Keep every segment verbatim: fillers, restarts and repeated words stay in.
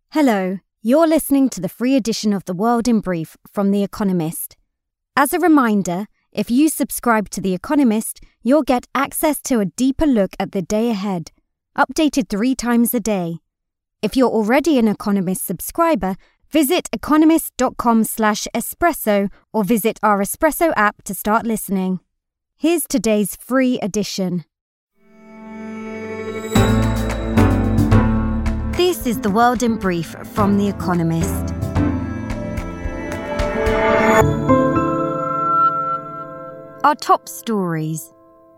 Hello, you're listening to the free edition of The World in Brief from The Economist. As a reminder, if you subscribe to The Economist, you'll get access to a deeper look at the day ahead, updated three times a day. If you're already an Economist subscriber, visit economist.com slash espresso or visit our Espresso app to start listening. Here's today's free edition. This is The World in Brief from The Economist. Our top stories.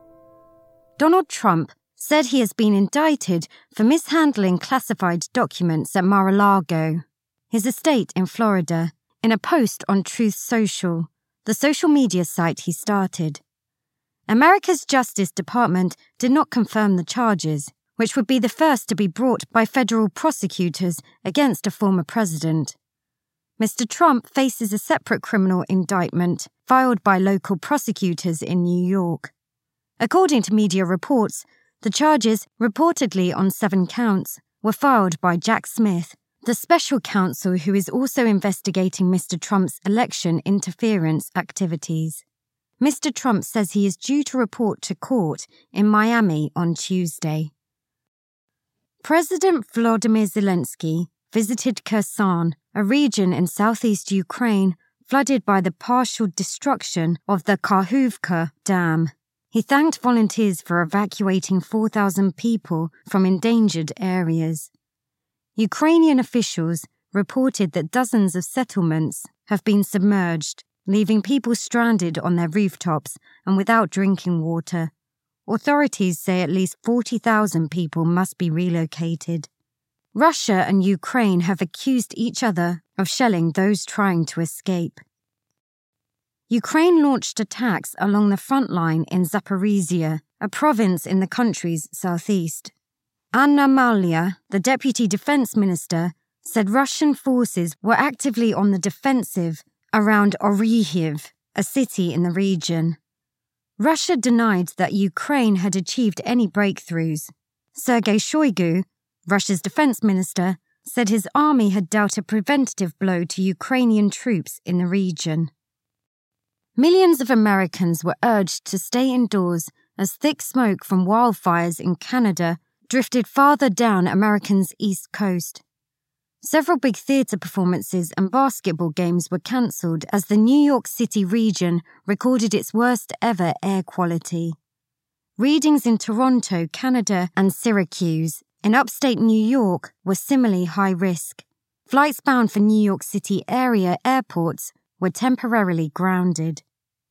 Donald Trump said he has been indicted for mishandling classified documents at Mar-a-Lago, his estate in Florida, in a post on Truth Social, the social media site he started. America's Justice Department did not confirm the charges, which would be the first to be brought by federal prosecutors against a former president. Mister Trump faces a separate criminal indictment filed by local prosecutors in New York. According to media reports, the charges, reportedly on seven counts, were filed by Jack Smith, the special counsel who is also investigating Mister Trump's election interference activities. Mister Trump says he is due to report to court in Miami on Tuesday. President Volodymyr Zelensky visited Kherson, a region in southeast Ukraine flooded by the partial destruction of the Kakhovka Dam. He thanked volunteers for evacuating four thousand people from endangered areas. Ukrainian officials reported that dozens of settlements have been submerged, leaving people stranded on their rooftops and without drinking water. Authorities say at least forty thousand people must be relocated. Russia and Ukraine have accused each other of shelling those trying to escape. Ukraine launched attacks along the front line in Zaporizhia, a province in the country's southeast. Anna Maliar, the deputy defense minister, said Russian forces were actively on the defensive around Orikhiv, a city in the region. Russia denied that Ukraine had achieved any breakthroughs. Sergei Shoigu, Russia's defense minister, said his army had dealt a preventative blow to Ukrainian troops in the region. Millions of Americans were urged to stay indoors as thick smoke from wildfires in Canada drifted farther down America's east coast. Several big theatre performances and basketball games were cancelled as the New York City region recorded its worst ever air quality. Readings in Toronto, Canada, and Syracuse, in upstate New York, were similarly high risk. Flights bound for New York City area airports were temporarily grounded.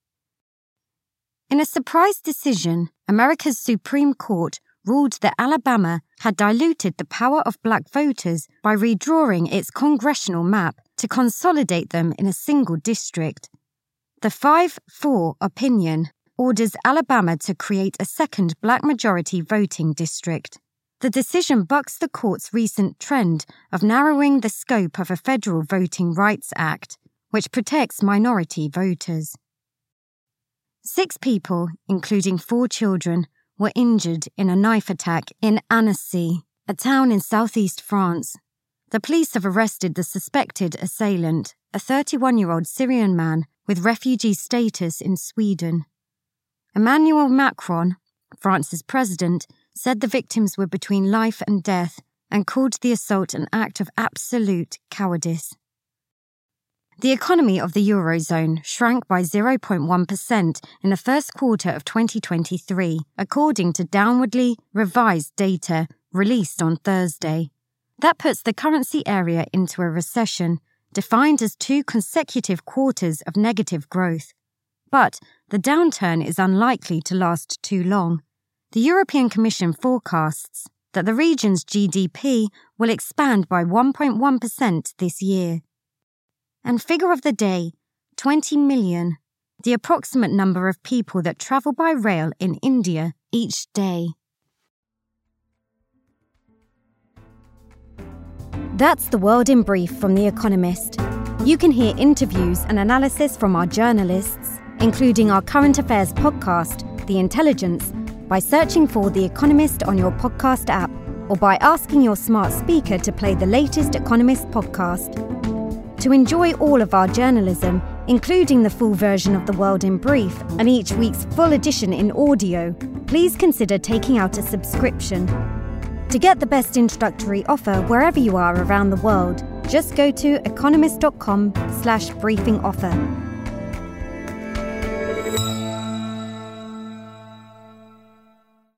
In a surprise decision, America's Supreme Court ruled that Alabama had diluted the power of black voters by redrawing its congressional map to consolidate them in a single district. The five four opinion orders Alabama to create a second black majority voting district. The decision bucks the court's recent trend of narrowing the scope of a federal Voting Rights Act, which protects minority voters. Six people, including four children, were injured in a knife attack in Annecy, a town in southeast France. The police have arrested the suspected assailant, a thirty-one-year-old Syrian man with refugee status in Sweden. Emmanuel Macron, France's president, said the victims were between life and death and called the assault an act of absolute cowardice. The economy of the Eurozone shrank by zero point one percent in the first quarter of twenty twenty-three, according to downwardly revised data released on Thursday. That puts the currency area into a recession, defined as two consecutive quarters of negative growth. But the downturn is unlikely to last too long. The European Commission forecasts that the region's G D P will expand by one point one percent this year. And figure of the day, twenty million, the approximate number of people that travel by rail in India each day. That's The World in Brief from The Economist. You can hear interviews and analysis from our journalists, including our current affairs podcast, The Intelligence, by searching for The Economist on your podcast app. or by asking your smart speaker to play the latest Economist podcast. To enjoy all of our journalism, including the full version of The World in Brief and each week's full edition in audio, please consider taking out a subscription. To get the best introductory offer wherever you are around the world, just go to economist dot com slash briefing offer.